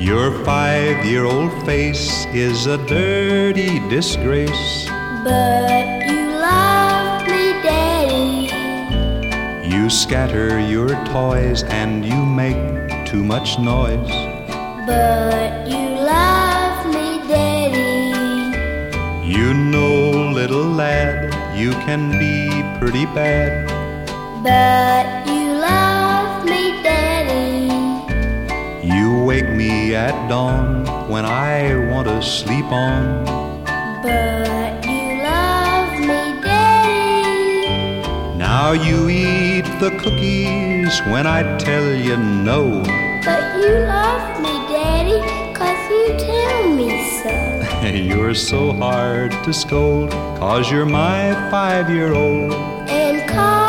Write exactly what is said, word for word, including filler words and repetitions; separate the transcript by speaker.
Speaker 1: Your five-year-old face is a dirty disgrace.
Speaker 2: But you love me, Daddy.
Speaker 1: You scatter your toys and you make too much noise.
Speaker 2: But you love me, Daddy.
Speaker 1: You know, little lad, you can be pretty bad.
Speaker 2: But you love me, Daddy.
Speaker 1: You wake me at dawn when I want to sleep on.
Speaker 2: But you love me, Daddy.
Speaker 1: Now you eat the cookies when I tell you no.
Speaker 2: But you love me, Daddy, 'cause you tell me so.
Speaker 1: You're so hard to scold, 'cause you're my five-year-old.
Speaker 2: And call